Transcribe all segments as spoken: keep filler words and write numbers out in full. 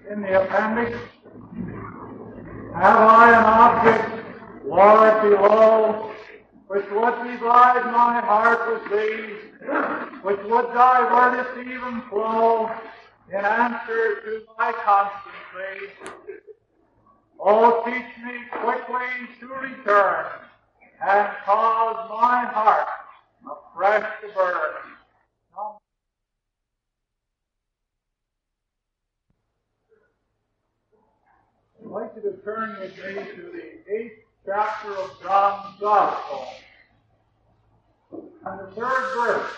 in the appendix. Have I an object, Lord, below, which would divide my heart with thee, which would divert its even flow in answer to my constancy? Oh, teach me quickly to return and cause my heart afresh to burn. I'd like you to turn with me to the eighth chapter of John's Gospel and the third verse.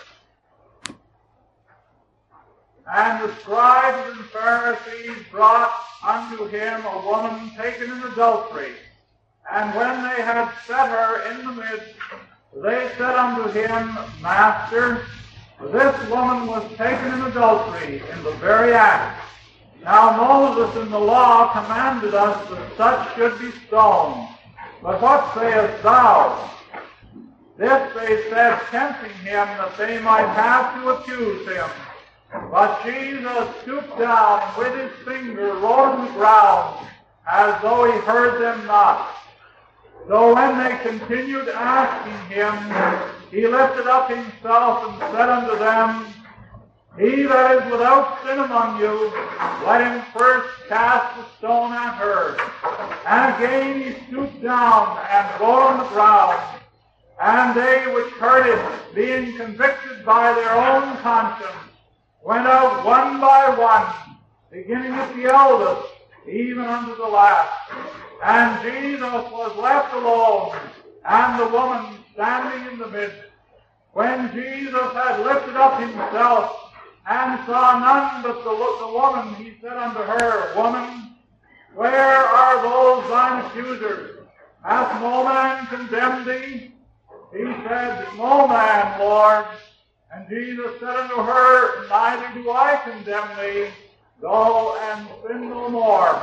And the scribes and Pharisees brought unto him a woman taken in adultery. And when they had set her in the midst, they said unto him, Master, this woman was taken in adultery in the very act. Now Moses in the law commanded us that such should be stoned. But what sayest thou? This they said, tempting him that they might have to accuse him. But Jesus stooped down and with his finger wrote on the ground, as though he heard them not. So when they continued asking him, he lifted up himself and said unto them, He that is without sin among you, let him first cast a stone at her. And again he stooped down and wrote on the ground. And they which heard it, being convicted by their own conscience, went out one by one, beginning at the eldest, even unto the last. And Jesus was left alone, and the woman standing in the midst. When Jesus had lifted up himself, and saw none but the, the woman, he said unto her, Woman, where are those thine accusers? Hath no man condemned thee? He said, No man, Lord. And Jesus said unto her, Neither do I condemn thee. Go and sin no more.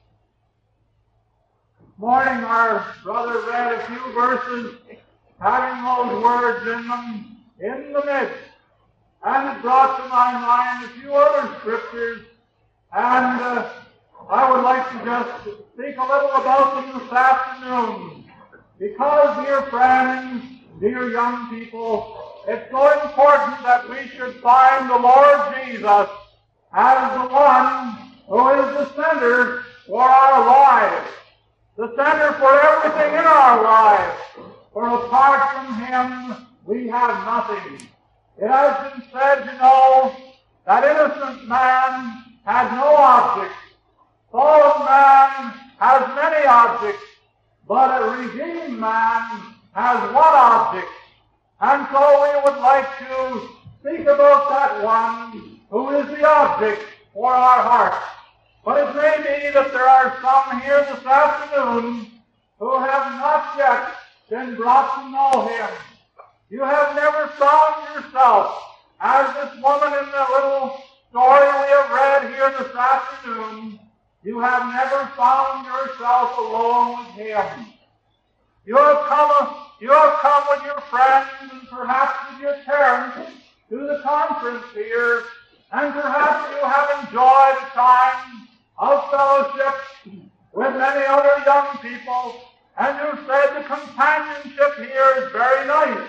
This morning our brother read a few verses having those words in them, in the midst. And it brought to my mind a few other scriptures, and uh, I would like to just speak a little about them this afternoon. Because, dear friends, dear young people, it's so important that we should find the Lord Jesus as the one who is the center for our lives, the center for everything in our lives. For apart from him, we have nothing. It has been said, you know, that innocent man has no object. Fallen man has many objects, but a redeemed man has one object. And so we would like to speak about that one who is the object for our hearts. But it may be that there are some here this afternoon who have not yet been brought to know him. You have never found yourself, as this woman in the little story we have read here this afternoon, you have never found yourself alone with him. You have come, you have come with your friends and perhaps with your parents to the conference here, and perhaps you have enjoyed a time of fellowship with many other young people, and you said the companionship here is very nice.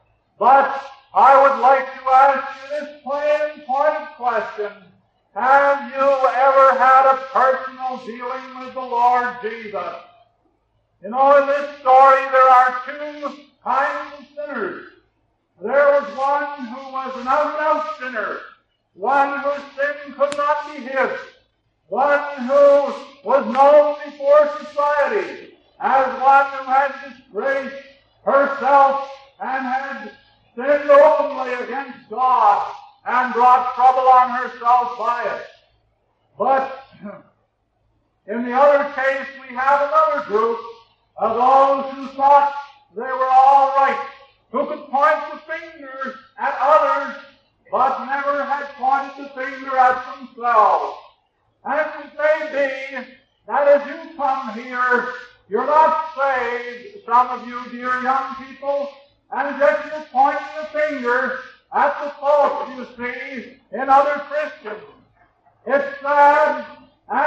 But I would like to ask you this plain pointed question. Have you ever had a personal dealing with the Lord Jesus? You know, in this story there are two kinds of sinners. There was one who was an out-and-out sinner, one whose sin could not be hid, one who was known before society as one who had disgraced herself and had sinned openly against God and brought trouble on herself by it. But in the other case, we have another group of those who thought they were all right, who could point the finger at others, but never had pointed the finger at themselves. And it may be that as you come here, you're not saved, some of you dear young people, and yet you're pointing the finger at the faults you see in other Christians. It's sad, and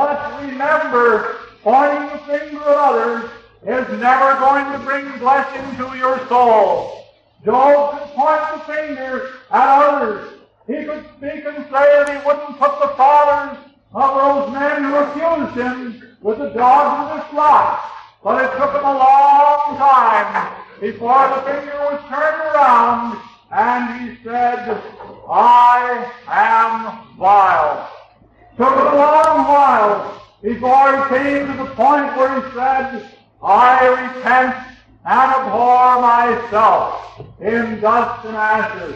But remember, pointing the finger at others is never going to bring blessing to your soul. Job could point the finger at others. He could speak and say that he wouldn't put the fathers of those men who accused him with the dogs of the flock. But it took him a long time before the finger was turned around and he said, I am vile. Took him a long while before he came to the point where he said, I repent and abhor myself in dust and ashes.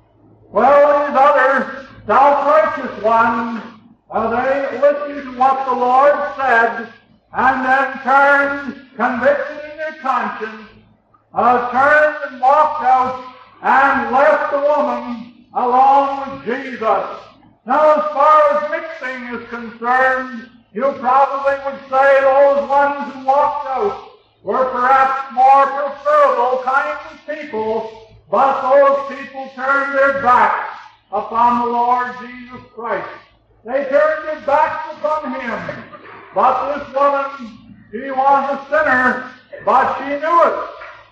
Well, these other self-righteous ones, uh, they listened to what the Lord said and then turned, convicted in their conscience, uh, turned and walked out and left the woman alone with Jesus. Now, as far as mixing is concerned, you probably would say those ones who walked out were perhaps more preferable kinds of people, but those people turned their backs upon the Lord Jesus Christ. They turned their backs upon Him. But this woman, she was a sinner, but she knew it.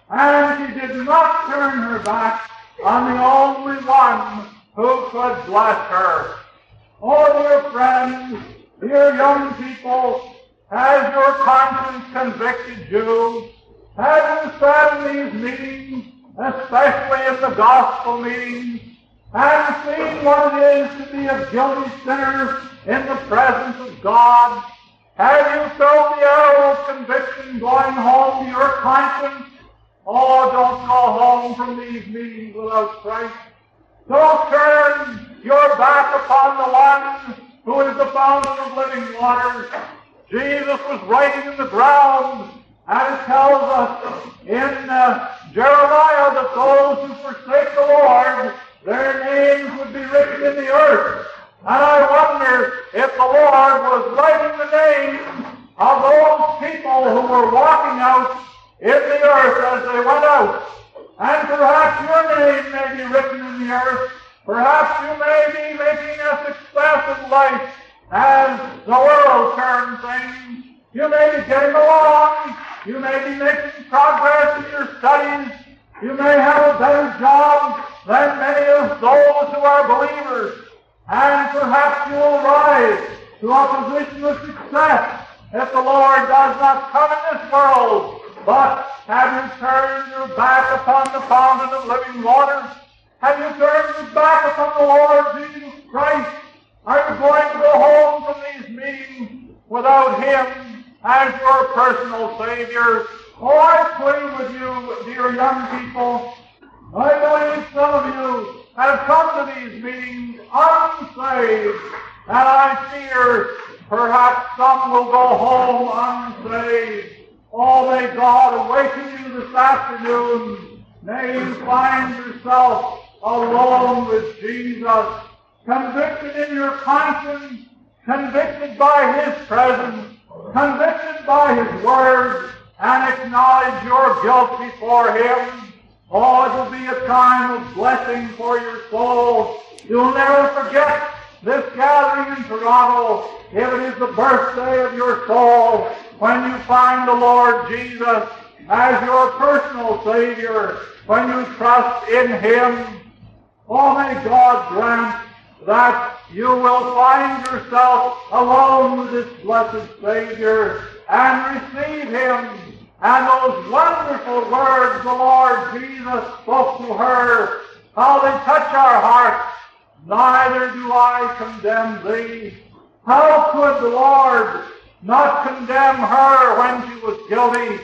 And she did not turn her back on the only one who could bless her. Oh, dear friends, dear young people, has your conscience convicted you? Have you sat in these meetings, especially in the gospel meetings, and seen what it is to be a guilty sinner in the presence of God? Have you felt the arrow of conviction going home to your conscience? Oh, don't go home from these meetings without Christ. Don't turn your back upon the one who is the fountain of living waters. Jesus was writing in the ground, and it tells us in uh, Jeremiah that those who forsake the Lord, their names would be written in the earth. And I wonder if the Lord was writing the names of those people who were walking out in the earth as they went out. And perhaps your name may be written in the earth. Perhaps you may be making a success in life as the world turns things. You may be getting along. You may be making progress in your studies. You may have a better job than many of those who are believers. And perhaps you will rise to a position of success if the Lord does not come in this world. But have you turned your back upon the fountain of living water? Have you turned your back upon the Lord Jesus Christ? Are you going to go home from these meetings without Him as your personal Savior? Oh, I plead with you, dear young people. I believe some of you have come to these meetings unsaved, and I fear perhaps some will go home unsaved. Oh, may God awaken you this afternoon. May you find yourself alone with Jesus, convicted in your conscience, convicted by His presence, convicted by His word, and acknowledge your guilt before Him. Oh, it will be a time of blessing for your soul. You'll never forget this gathering in Toronto if it is the birthday of your soul when you find the Lord Jesus as your personal Savior, when you trust in Him. Oh, may God grant that you will find yourself alone with this blessed Savior and receive Him. And those wonderful words the Lord Jesus spoke to her, how they touch our hearts. Neither do I condemn thee. How could the Lord not condemn her when she was guilty?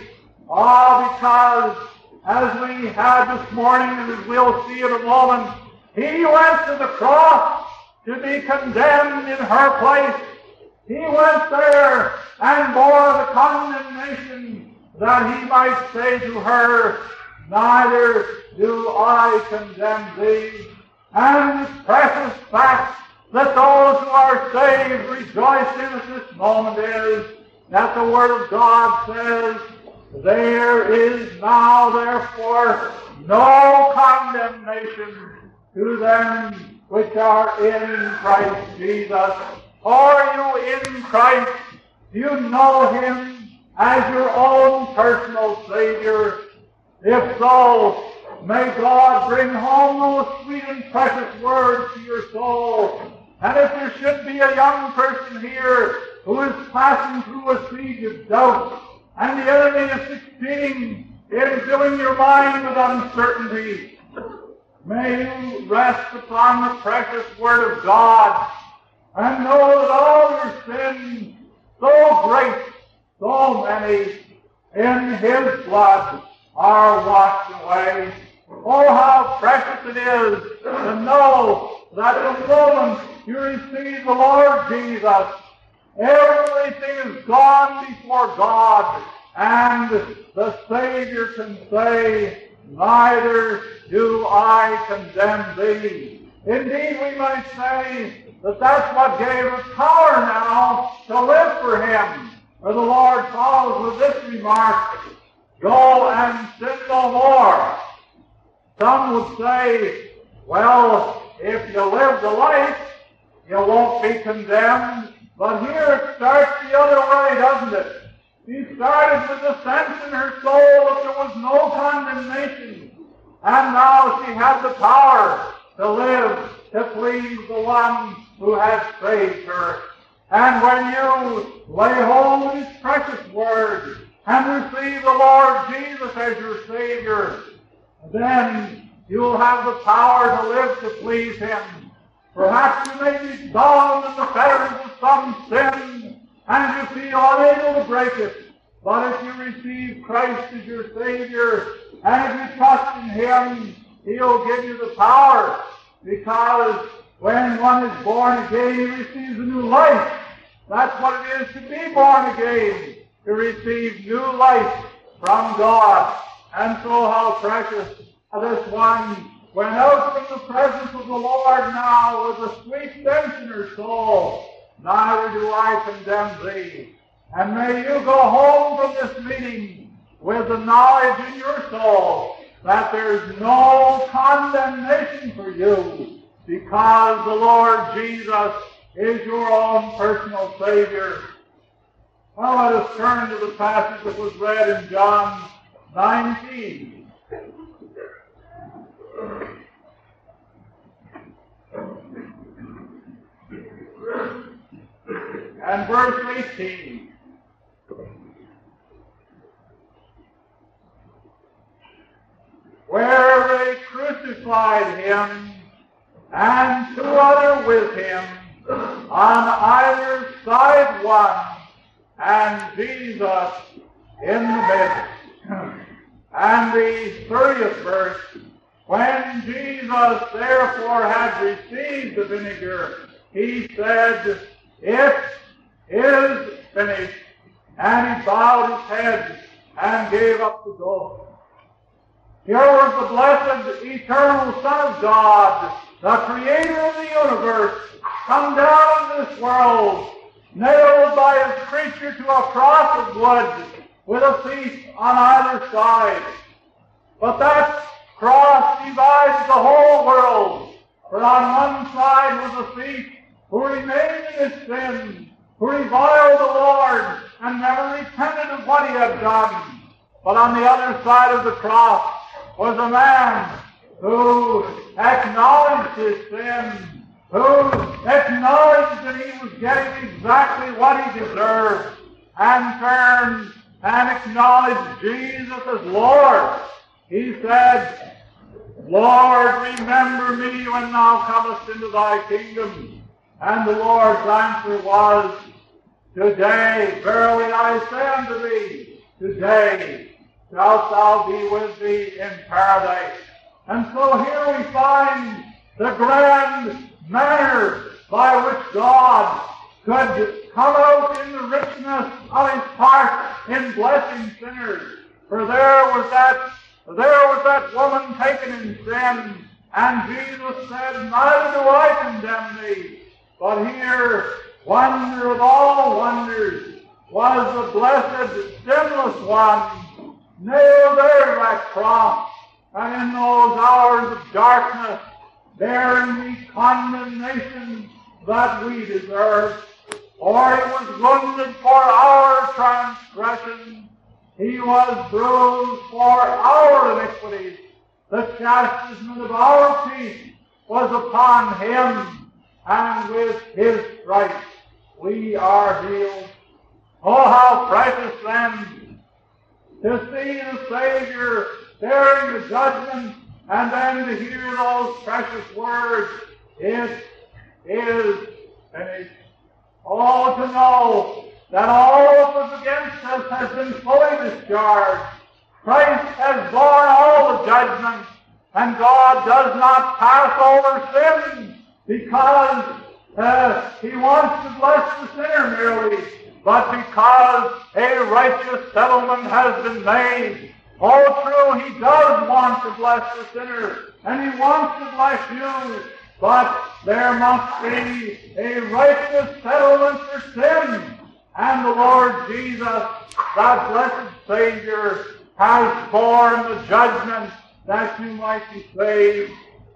Ah, because as we had this morning, and as we'll see in a moment, He went to the cross to be condemned in her place. He went there and bore the condemnation that He might say to her, neither do I condemn thee. And the precious fact that those who are saved rejoice in at this moment is that the Word of God says, there is now therefore no condemnation to them which are in Christ Jesus. Are you in Christ? Do you know Him as your own personal Savior? If so, may God bring home those sweet and precious words to your soul. And if there should be a young person here who is passing through a siege of doubt, and the enemy is succeeding in filling your mind with uncertainty, may you rest upon the precious Word of God and know that all your sins, so great, so many, in His blood are washed away. Oh, how precious it is to know that the moment you receive the Lord Jesus, everything is gone before God, and the Savior can say, neither do I condemn thee. Indeed, we might say that that's what gave us power now to live for Him. For the Lord follows with this remark, go and sin no more. Some would say, well, if you live the life, you won't be condemned. But here it starts the other way, doesn't it? She started with the sense in her soul that there was no condemnation. And now she had the power to live to please the one who had saved her. And when you lay hold of His precious Word and receive the Lord Jesus as your Savior, then you'll have the power to live to please Him. Perhaps you may be bound in the fetters of some sin, and you feel unable to break it. But if you receive Christ as your Savior, and if you trust in Him, He'll give you the power. Because when one is born again, he receives a new life. That's what it is to be born again, to receive new life from God. And so how precious this one went out from the presence of the Lord now with a sweet sense in her soul. Neither do I condemn thee. And may you go home from this meeting with the knowledge in your soul that there's no condemnation for you, because the Lord Jesus is your own personal Savior. Well, let us turn to the passage that was read in John nineteen. And verse eighteen. Where they crucified Him, and two other with Him, on either side one, and Jesus in the midst. And the thirtieth verse, when Jesus therefore had received the vinegar, He said, it is finished. And He bowed His head and gave up the ghost. Here was the blessed, eternal Son of God, the Creator of the universe, come down to this world, nailed by His creature to a cross of wood, with a thief on either side. But that cross divides the whole world. For on one side was a thief who remained in his sin, who reviled the Lord and never repented of what he had done. But on the other side of the cross was a man who acknowledged his sin, who acknowledged that he was getting exactly what he deserved, and turned and acknowledged Jesus as Lord. He said, Lord, remember me when thou comest into thy kingdom. And the Lord's answer was, today, verily I say unto thee, today shalt thou be with me in paradise. And so here we find the grand manner by which God could come out in the richness of His heart in blessing sinners. For there was that, there was that woman taken in sin, and Jesus said, neither do I condemn thee. But here, wonder of all wonders, was the blessed sinless one nailed there to that cross, and in those hours of darkness, bearing the condemnation that we deserve. For he was wounded for our transgressions, he was bruised for our iniquities. The chastisement of our peace was upon him, and with his stripes we are healed. Oh, how precious then to see the Savior bearing the judgment, and then to hear those precious words, "It is finished." Oh, to know that all that was against us has been fully discharged. Christ has borne all the judgment, and God does not pass over sin because uh, he wants to bless the sinner merely, but because a righteous settlement has been made. Oh, true, he does want to bless the sinner, and he wants to bless you, but there must be a righteous settlement for sin. And the Lord Jesus, that blessed Savior, has borne the judgment that you might be saved.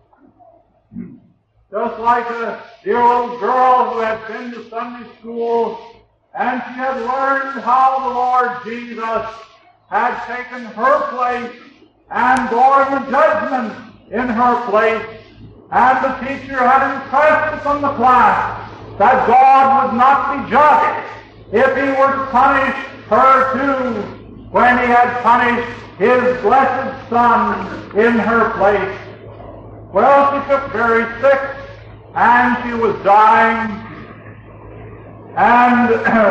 Just like a dear little girl who had been to Sunday school, and she had learned how the Lord Jesus had taken her place and borne the judgment in her place. And the teacher had impressed upon the class that God would not be just if he were to punish her too when he had punished his blessed Son in her place. Well, she got very sick, and she was dying. And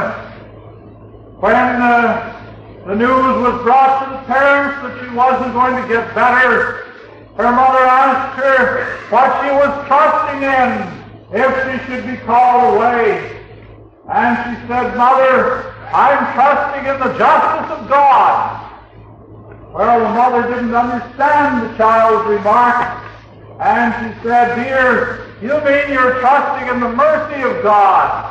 when uh, the news was brought to the parents that she wasn't going to get better, her mother asked her what she was trusting in if she should be called away. And she said, "Mother, I'm trusting in the justice of God." Well, the mother didn't understand the child's remark, and she said, "Dear, you mean you're trusting in the mercy of God?"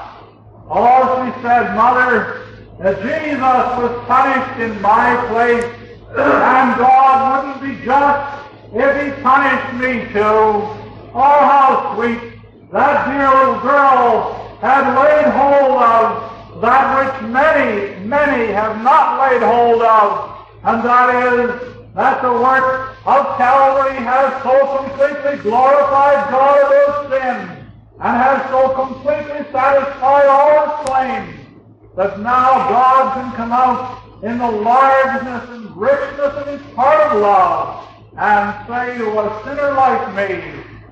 Oh, she said, "Mother, that Jesus was punished in my place, and God wouldn't be just if he punished me too." Oh, how sweet. That dear little girl had laid hold of that which many, many have not laid hold of, and that is that the work of Calvary has so completely glorified God of those sins, and has so completely satisfied all his claims, that now God can come out in the largeness and richness of his heart of love and say to a sinner like me,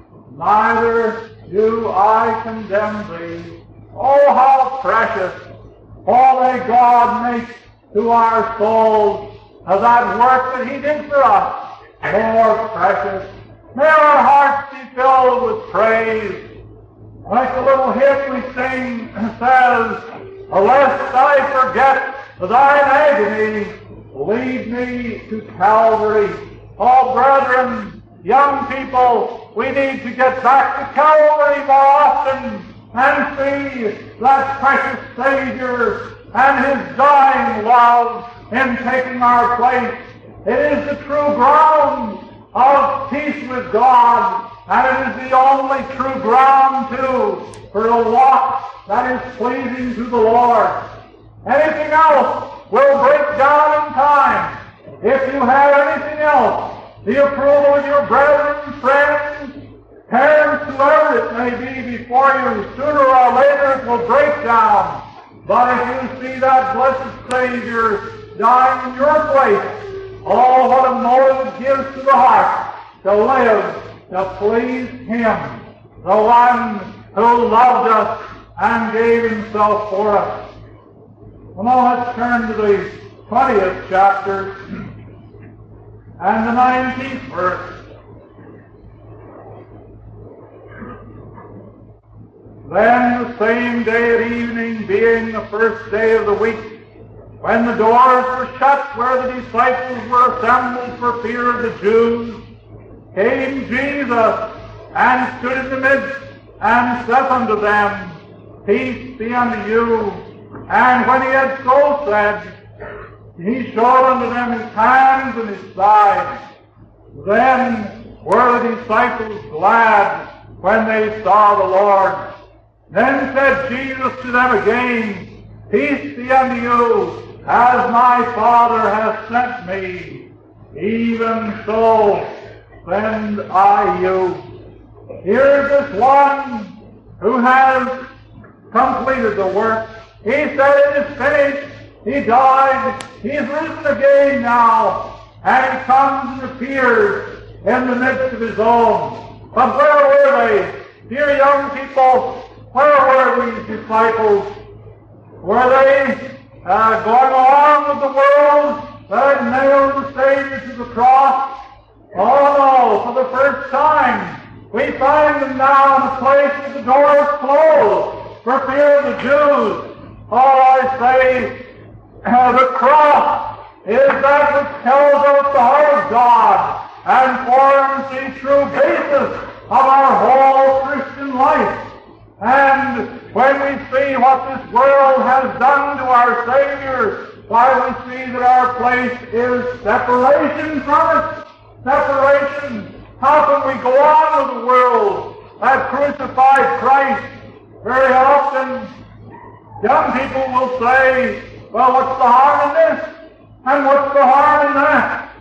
"Neither do I condemn thee." Oh, how precious! Oh, may God make to our souls of that work that he did for us more precious. May our hearts be filled with praise. Like the little hymn we sing says, "Lest I forget thine agony, lead me to Calvary." Oh, brethren, young people, we need to get back to Calvary more often and see that precious Savior and his dying love in taking our place. It is the true ground of peace with God, and it is the only true ground, too, for a walk that is pleasing to the Lord. Anything else will break down in time. If you have anything else, the approval of your brethren, friends, parents, whoever it may be before you, sooner or later it will break down. But if you see that blessed Savior dying in your place, oh, what a motive it gives to the heart to live to please him, the one who loved us and gave himself for us. Well, now let's turn to the twentieth chapter and the nineteenth verse. Then the same day at evening, being the first day of the week, when the doors were shut where the disciples were assembled for fear of the Jews, came Jesus and stood in the midst and saith unto them, Peace be unto you. And when he had so said, he showed unto them his hands and his side. Then were the disciples glad when they saw the Lord. Then said Jesus to them again, Peace be unto you, as my Father hath sent me, even so send I you. Here's this one who has completed the work. He said it is finished. He died. He's risen again now. And he comes and appears in the midst of his own. But where were they? Dear young people, where were these disciples? Were they uh, going along with the world that had nailed the Savior to the cross? Oh no, for the first time we find them now in a place where the door is closed for fear of the Jews. Oh, I say, uh, the cross is that which tells us the heart of God and forms the true basis of our whole Christian life. And when we see what this world has done to our Savior, why we see that our place is separation from it. Separation. How can we go on with the world that crucified Christ? Very often, young people will say, well, what's the harm in this? And what's the harm in that?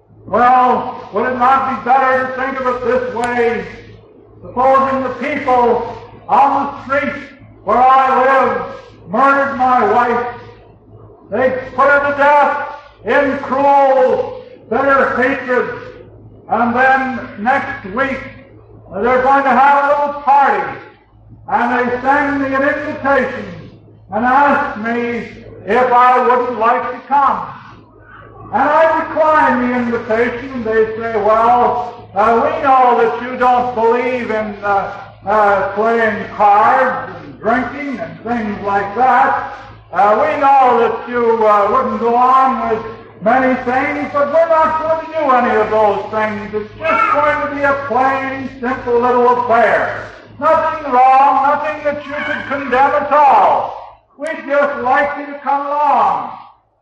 Well, would it not be better to think of it this way? Supposing the people on the street where I live murdered my wife. They put her to death in cruel, bitter hatred. And then next week, they're going to have a little party. And they send me an invitation and ask me if I wouldn't like to come. And I decline the invitation, and they say, well, uh, we know that you don't believe in uh, uh, playing cards and drinking and things like that. Uh, we know that you uh, wouldn't go on with many things, but we're not going to do any of those things. It's just going to be a plain, simple little affair. Nothing wrong, nothing that you could condemn at all. We'd just like you to come along.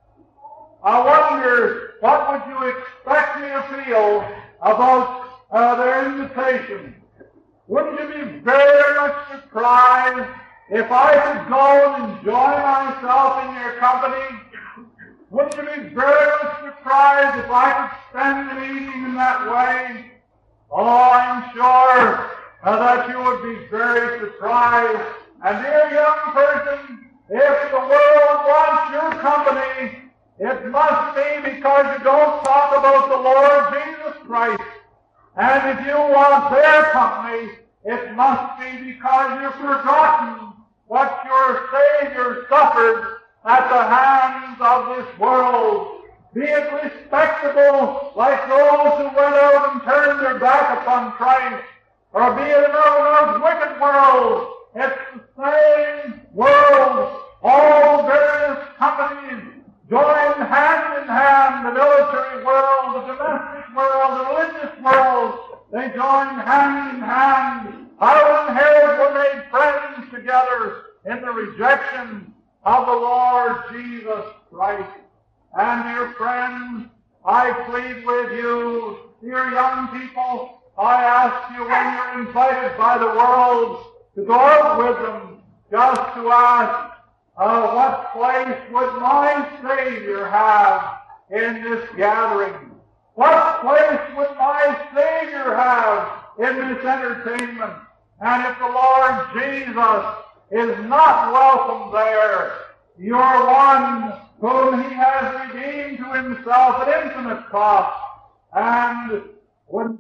I wonder, what would you expect me to feel about uh, their invitation? Wouldn't you be very much surprised if I could go and enjoy myself in your company? Wouldn't you be very much surprised if I could spend an evening in that way? Oh, I'm sure uh, that you would be very surprised. And dear young person, if the world wants your company, it must be because you don't talk about the Lord Jesus Christ. And if you want their company, it must be because you've forgotten what your Savior suffered at the hands of this world. Be it respectable like those who went out and turned their back upon Christ, or be it another wicked world. It's the same world. All various companies join hand in hand, the military world, the domestic world, the religious world. They join hand in hand. How and Herod were made friends together in the rejection of the Lord Jesus Christ. And dear friends, I plead with you, dear young people, I ask you when you're invited by the world to go out with them, just to ask, uh, what place would my Savior have in this gathering? What place would my Savior have in this entertainment? And if the Lord Jesus is not welcome there, you're one whom He has redeemed to Himself at infinite cost. And when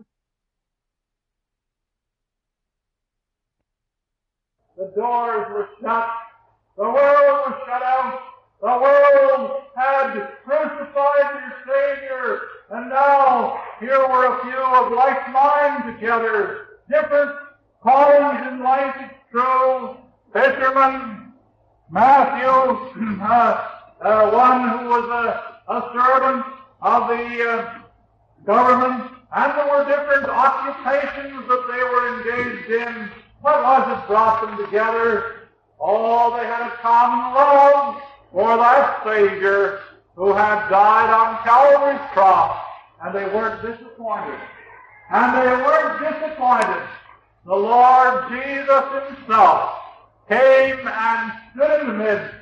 the doors were shut, the world was shut out, the world had crucified your Savior, and now here were a few of like mind together, different callings in life, it's true, fishermen, Matthew, uh, uh, one who was a, a servant of the uh, government, and there were different occupations that they were engaged in. What was it brought them together? Oh, they had a common love for that Savior who had died on Calvary's cross, and they weren't disappointed. And they weren't disappointed. The Lord Jesus Himself came and stood in the midst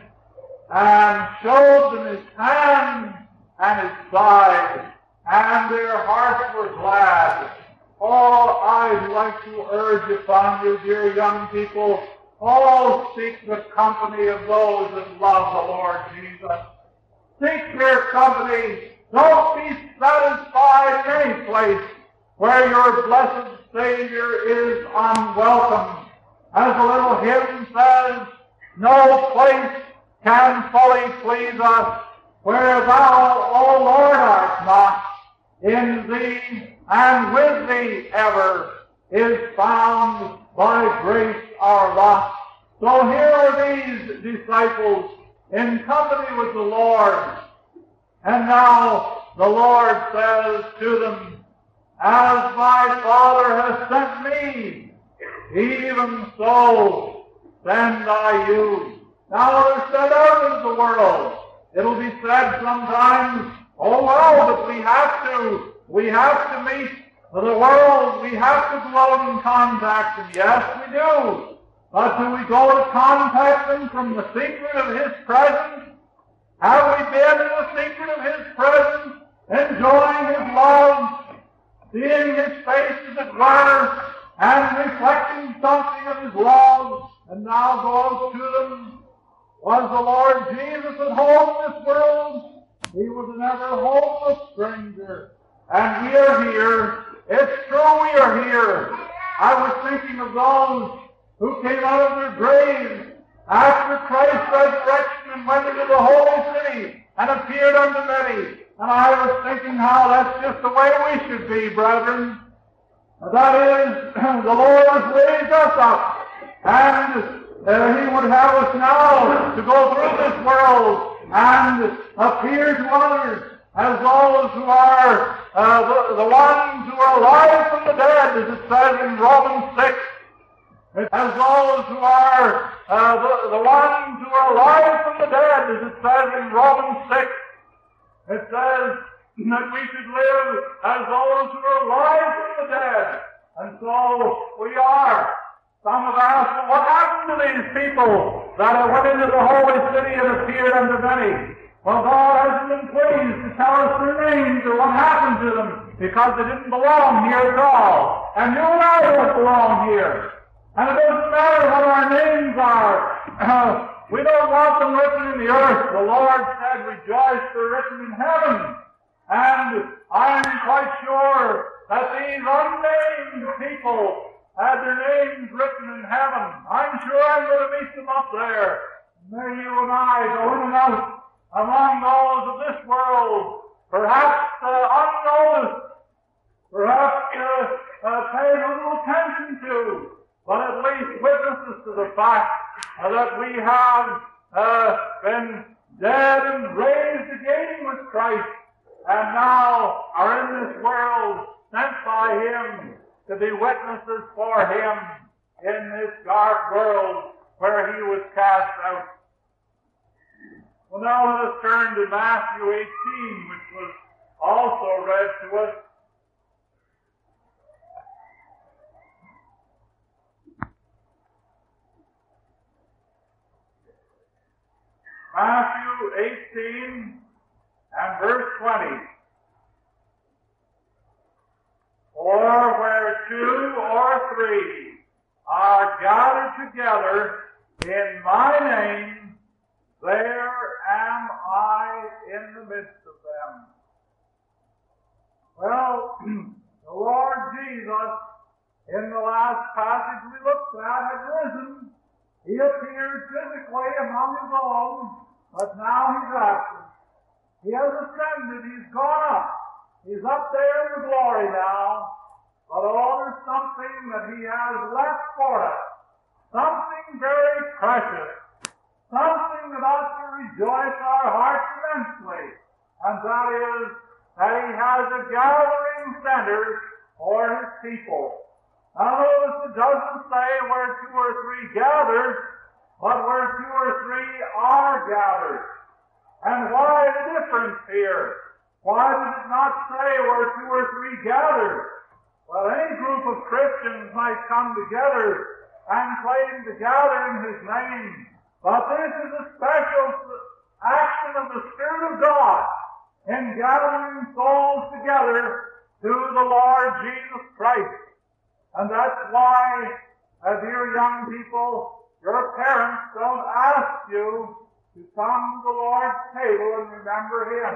and showed them his hand and his side, and their hearts were glad. Oh, I'd like to urge upon you, dear young people, all seek the company of those that love the Lord Jesus. Seek their company. Don't be satisfied in any place where your blessed Savior is unwelcome. As the little hymn says, no place can fully please us where thou, O Lord, art not. In thee and with thee ever is found by grace our lot. So here are these disciples in company with the Lord. And now the Lord says to them, as my Father has sent me, even so send I you. Now they're sent out into the world. It'll be said sometimes, oh well, but we have to. We have to meet the world. We have to go out and contact them. Yes, we do. But do we go to contact them from the secret of His presence? Have we been in the secret of His presence, enjoying His love, seeing His face as it were, and reflecting something of His love, and now go out to them? Was the Lord Jesus at home in this world? He was an ever homeless stranger. And we are here. It's true we are here. I was thinking of those who came out of their graves after Christ's resurrection and went into the holy city and appeared unto many. And I was thinking how that's just the way we should be, brethren. That is, the Lord has raised us up, and uh, He would have us now to go through this world and appear to others as those who are uh, the, the ones who are alive from the dead, as it says in Romans six. As those who are uh, the, the ones who are alive from the dead, as it says in Romans six. It says that we should live as those who are alive from the dead. And so we are. Some have asked, well, what happened to these people that went into the holy city and appeared unto many? Well, God hasn't been pleased to tell us their names or what happened to them, because they didn't belong here at all. And you and I don't belong here. And it doesn't matter what our names are. Uh, we don't want them written in the earth. The Lord said, rejoice, they're written in heaven. And I'm quite sure that these unnamed people had their names written in heaven. I'm sure I'm going to meet them up there. May you and I go in and out among those of this world, perhaps uh, unnoticed, perhaps uh, uh, paid little attention to, but at least witnesses to the fact uh, that we have uh, been dead and raised again with Christ, and now are in this world sent by Him to be witnesses for Him in this dark world where He was cast out. Well, now let us turn to Matthew eighteen, which was also read to us. Matthew eighteen and verse twenty. For where two or three are gathered together in my name, there am I in the midst of them. Well, the Lord Jesus, in the last passage we looked at, had risen. He appeared physically among His own, but now He's absent. He has ascended. He's gone up. He's up there in the glory now. But oh, there's something that He has left for us. Something very precious. Something that ought to rejoice our hearts immensely. And that is that He has a gathering center for His people. Now notice it doesn't say where two or three gathered, but where two or three are gathered. And why the difference here? Why does it not say where two or three gathered? Well, any group of Christians might come together and claim to gather in His name. But this is a special action of the Spirit of God in gathering souls together to the Lord Jesus Christ. And that's why, uh, dear young people, your parents don't ask you to come to the Lord's table and remember Him.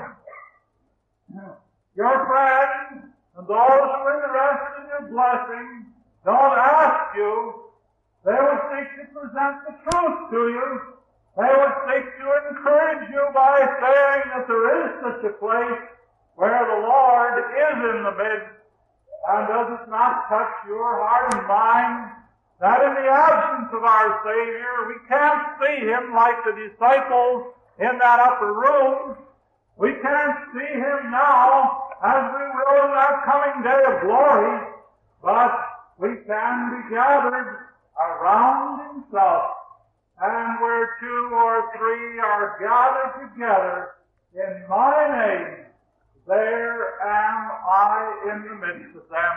Your friends and those who are interested in your blessing don't ask you. They will seek to present the truth to you. They will seek to encourage you by saying that there is such a place where the Lord is in the midst. And does it not touch your heart and mind that in the absence of our Savior, we can't see Him like the disciples in that upper room? We can't see Him now as we will in that coming day of glory, but we can be gathered around Himself. And where two or three are gathered together in my name, there am I in the midst of them.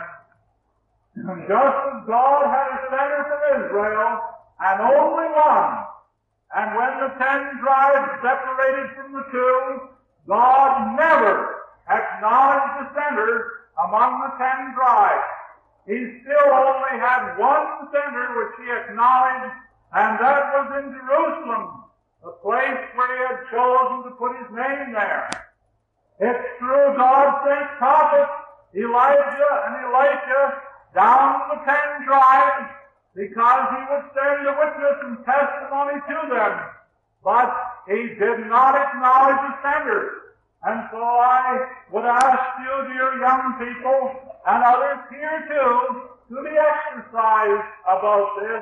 And just as God had a center from Israel, and only one, and when the ten tribes separated from the two, God never acknowledged the center among the ten tribes. He still only had one center which He acknowledged, and that was in Jerusalem, the place where He had chosen to put His name there. It's through God sent prophets, Elijah and Elisha, down to the ten tribes, because He would send a witness and testimony to them. But He did not acknowledge the sender. And so I would ask you, dear young people, and others here too, to be exercised about this.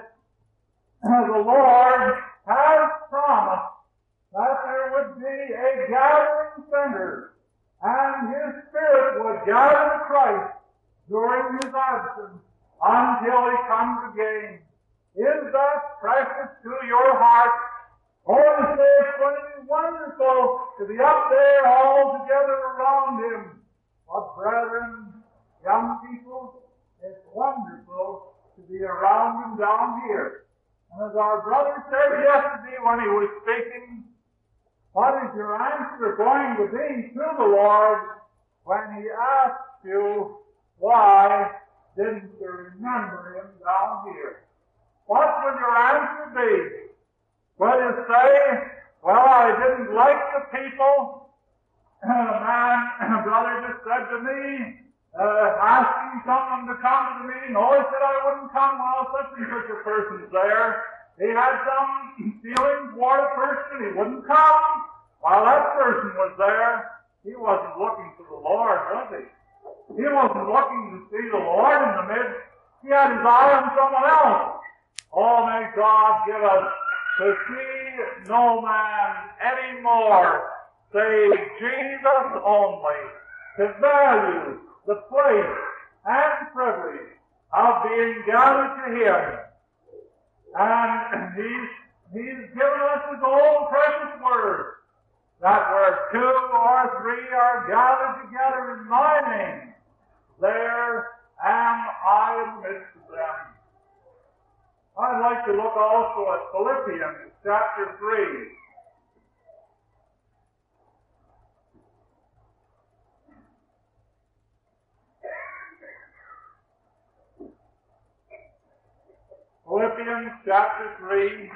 The Lord has promised that there would be a gathering center, and His Spirit would gather to Christ during His absence until He comes again. Is that precious to your heart? Oh, you say it's going to be wonderful to be up there all together around Him. But brethren, young people, it's wonderful to be around Him down here. And as our brother said yesterday when he was speaking, what is your answer going to be to the Lord when He asks you, why didn't you remember Him down here? What will your answer be? Will you say, well, I didn't like the people? A man, a brother just said to me, uh, asking someone to come to the meeting. Oh, he said I wouldn't come while such and such a person's there. He had some feeling toward a person. He wouldn't come while that person was there. He wasn't looking for the Lord, was he? He wasn't looking to see the Lord in the midst. He had his eye on someone else. Oh, may God give us to see no man anymore save Jesus only, to value the place and privilege of being gathered to Him. And He's, he's given us His own precious word, that where two or three are gathered together in my name, there am I in the midst of them. I'd like to look also at Philippians chapter three. Philippians chapter three.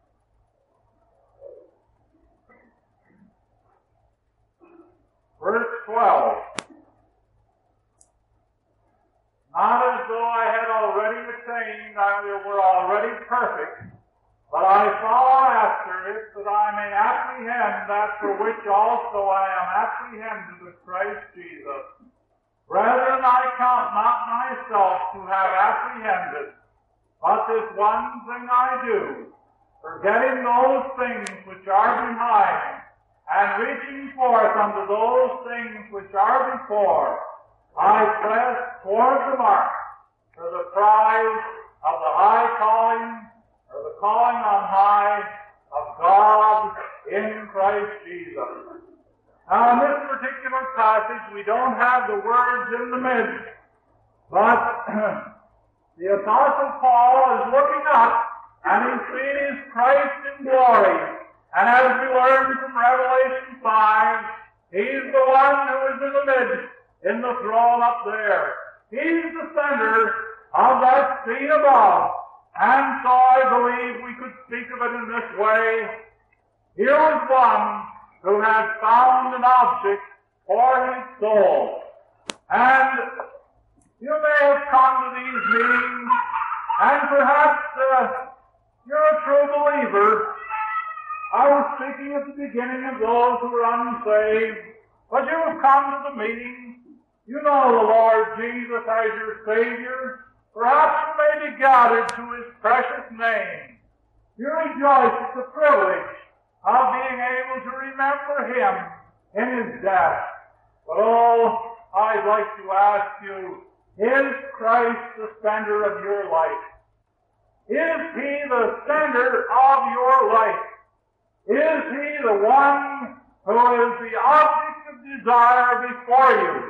Verse twelve. Not as though I had already attained, I were already perfect, but I follow after it, that I may apprehend that for which also I am apprehended with Christ Jesus. Brethren, I count not myself to have apprehended, but this one thing I do, forgetting those things which are behind, and reaching forth unto those things which are before, I press toward the mark for the prize of the high calling, or the calling on high of God in Christ Jesus. Now, in this particular passage, we don't have the words in the midst, but The Apostle Paul is looking up, and he sees Christ in glory. And as we learn from Revelation five, he's the one who is in the midst, in the throne up there. He's the center of that scene above. And so I believe we could speak of it in this way. Here was one who had found an object for his soul. And you may have come to these meetings, and perhaps uh, you're a true believer. I was speaking at the beginning of those who were unsaved, but you have come to the meeting. You know the Lord Jesus as your Savior. Perhaps you may be gathered to His precious name. You rejoice at the privilege of being able to remember Him in His death. But oh, I'd like to ask you, is Christ the center of your life? Is He the center of your life? Is He the one who is the object of desire before you?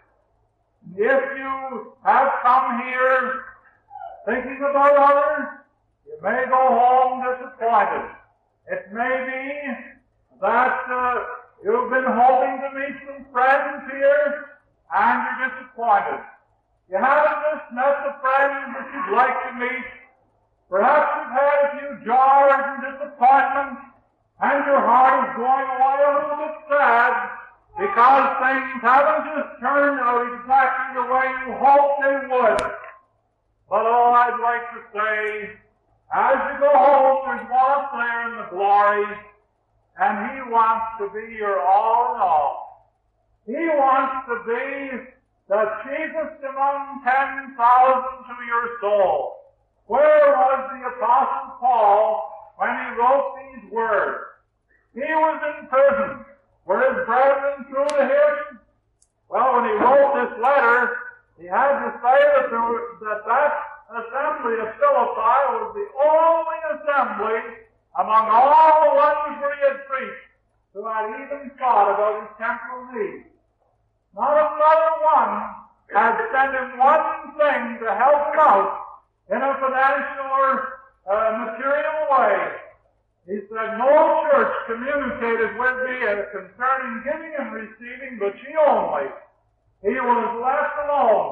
If you have come here thinking about others, you may go home disappointed. It may be that uh, you've been hoping to meet some friends here, and you're disappointed. You haven't just met the friends that you'd like to meet. Perhaps you've had a few jars and disappointments, and your heart is going away a little bit sad, because things haven't just turned out exactly the way you hoped they would. But oh, I'd like to say, as you go home, there's one up there in the glory, and He wants to be your all in all. He wants to be the chiefest among ten thousand to your soul. Where was the Apostle Paul when he wrote these words? He was in prison. Were his brethren through to him? Well, when he wrote this letter, he had to say that there was, that, that assembly of Philippi was the only assembly among all the ones where he had preached who had even thought about his temporal needs. Not another one had sent him one thing to help him out in a financial or uh, material way. He said, no church communicated with me concerning giving and receiving, but she only. He was left alone.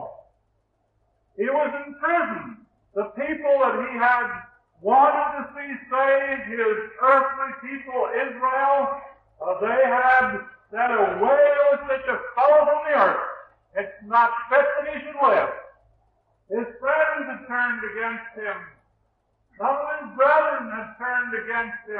He was in prison. The people that he had wanted to see saved, his earthly people, Israel, uh, they had said, away with such a fellow from the earth. It's not fit that he should live. His friends had turned against him. Some of his brethren had turned against him,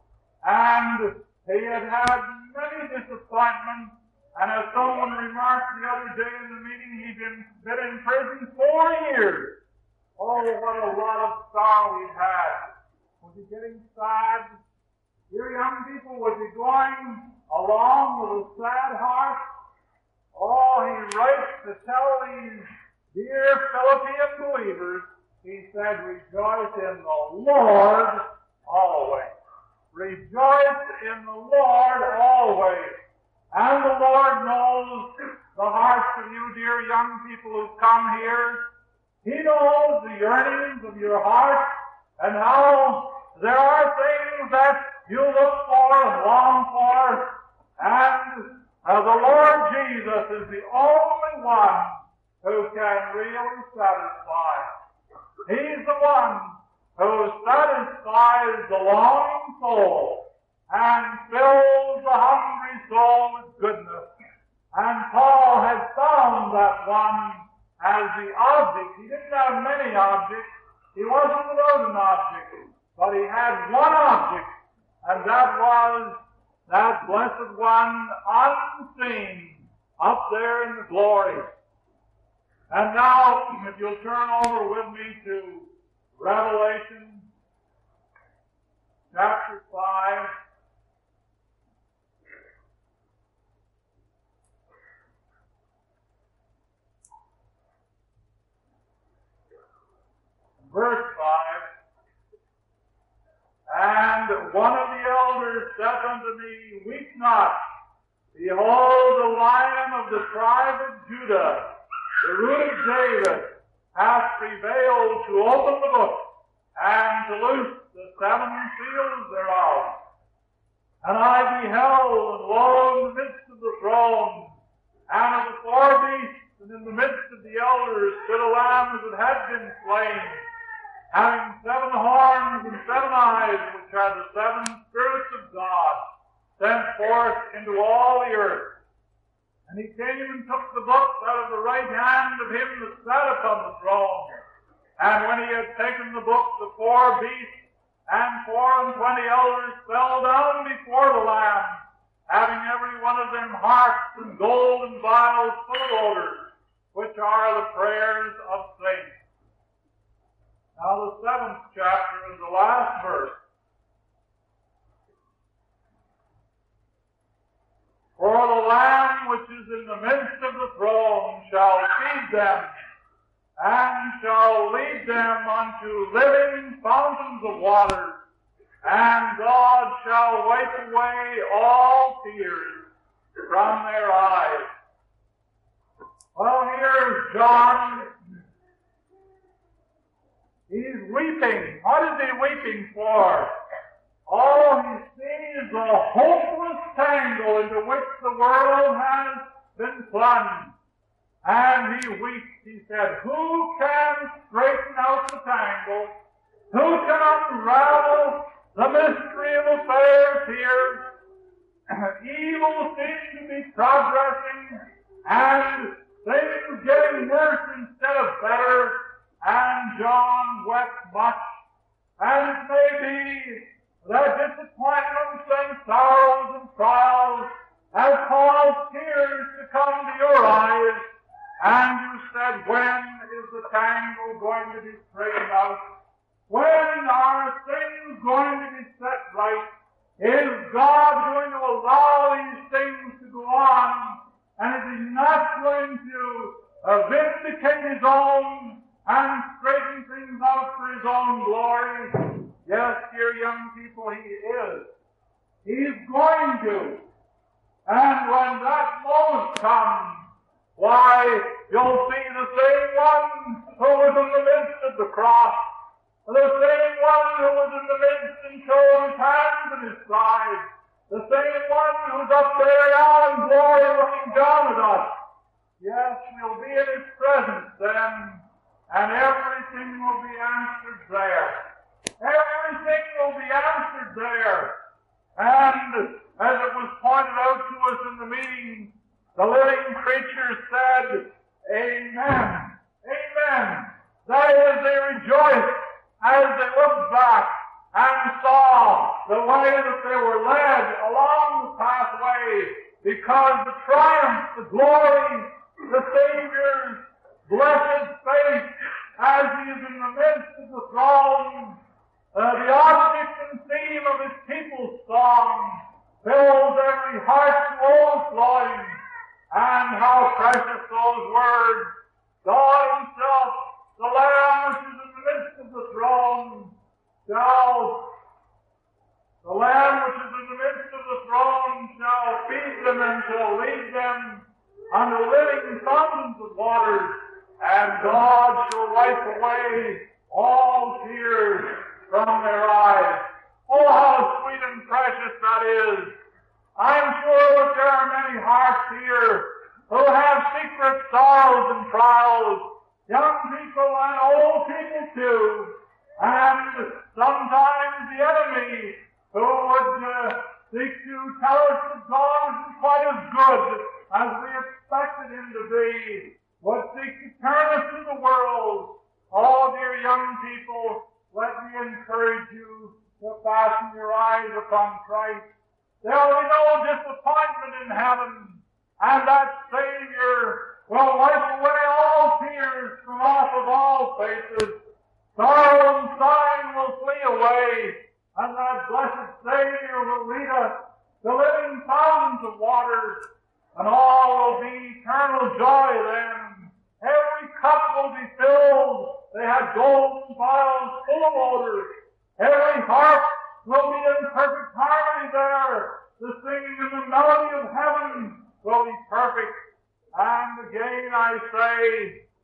and he had had many disappointments, and as someone remarked the other day in the meeting, he'd been, been in prison four years. Oh, what a lot of sorrow he'd had. Was he getting sad? Your young people, was he going along with a sad heart? Oh, he writes to tell these dear Philippian believers, he said, rejoice in the Lord always. Rejoice in the Lord always. And the Lord knows the hearts of you dear young people who've come here. He knows the yearnings of your heart and how there are things that you look for and long for. And uh, the Lord Jesus is the only one who can really satisfy. He's the one who satisfies the longing soul and fills the hungry soul with goodness. And Paul had found that one as the object. He didn't have many objects. He wasn't without an object. But he had one object, and that was that blessed one unseen up there in the glory. And now, if you'll turn over with me to Revelation chapter five. Verse five. And one of the elders said unto me, weep not. Behold, the Lion of the tribe of Judah, the root of David, hath prevailed to open the book and to loose the seven seals thereof. And I beheld, and lo, in the midst of the throne, and of the four beasts, and in the midst of the elders, stood a lamb as it had been slain, having seven horns and seven eyes, which are the seven spirits of God, sent forth into all the earth. And he came and took the book out of the right hand of him that sat upon the throne. And when he had taken the book, the four beasts and four and twenty elders fell down before the Lamb, having every one of them harps and gold and vials full of odors, which are the prayers of saints. Now the seventh chapter is the last verse. For the Lamb which is in the midst of the throne shall feed them, and shall lead them unto living fountains of water, and God shall wipe away all tears from their eyes. Well, here's John. He's weeping. What is he weeping for? All he sees is a hopeless tangle into which the world has been plunged. And he weeps. He said, who can straighten out the tangle? Who can unravel the mystery of affairs here? Evil seems to be progressing, and things getting worse instead of better. And John wept much. And it may be that disappointments and sorrows and trials have caused tears to come to your eyes. And you said, when is the tangle going to be straightened out? When are things going to be set right? Is God going to allow these things to go on? And is he not going to uh, vindicate his own and straighten things out for his own glory? Yes, dear young people, he is. He's going to. And when that moment comes, why, you'll see the same one who was in the midst of the cross, the same one who was in the midst and showed his hands and his side, the same one who's up there now in glory looking down at us. Yes, we'll be in his presence then, and everything will be answered there. Everything will be answered there. And as it was pointed out to us in the meeting, the living creatures said, Amen, Amen. That is, they rejoiced as they looked back and saw the way that they were led along the pathway, because the triumph, the glory, the Savior's blessed face as he is in the midst of the throne, uh, the object and theme of his people's song, fills every heart to overflowing. And how precious those words, God himself, the Lamb which is in the midst of the throne, shall, the Lamb which is in the midst of the throne shall feed them and shall lead them unto living fountains of waters, and God shall wipe away all tears from their eyes. Oh, how sweet and precious that is. I'm sure that there are many hearts here who have secret sorrows and trials, young people and old people too, and sometimes the enemy who would uh, seek to tell us that God isn't quite as good as we expected him to be, would seek to turn us to the world. Oh, dear young people, let me encourage you to fasten your eyes upon Christ. There will be no disappointment in heaven, and that Savior will wipe away all tears from off of all faces. Sorrow and sighing will flee away, and that blessed Savior will lead us to living fountains of waters, and all will be eternal joy then. Every cup will be filled. They had golden vials full of odors. Every harp will be in perfect harmony there. The singing and the melody of heaven will be perfect. And again I say,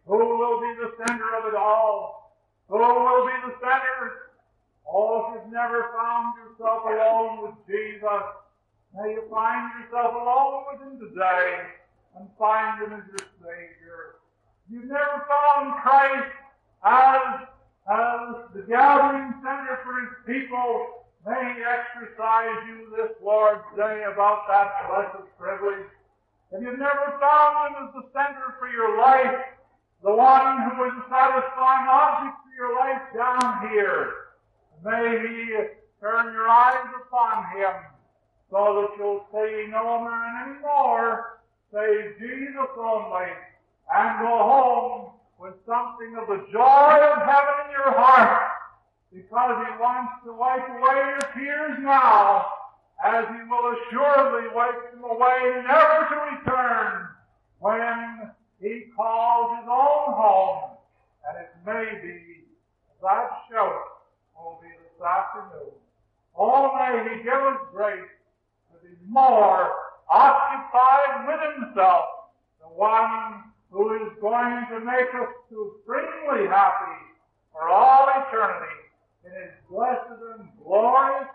Who will be the center of it all? Who will be the center? Oh, if you've never found yourself alone with Jesus, may you find yourself alone with Him today and find Him as your Savior. You've never found Christ as, as the gathering center for His people. May He exercise you this Lord's Day about that blessed privilege. If you've never found Him as the center for your life, the one who is a satisfying object for your life down here, may He turn your eyes upon Him so that you'll say no man anymore, say Jesus only, and go home with something of the joy of heaven in your heart, because He wants to wipe away your tears now, as He will assuredly wipe them away never to return when He calls His own home. And it may be that shout will be this afternoon. Oh, may He give us grace to be more occupied with Himself, the one who is going to make us supremely happy for all eternity in His blessed and glorious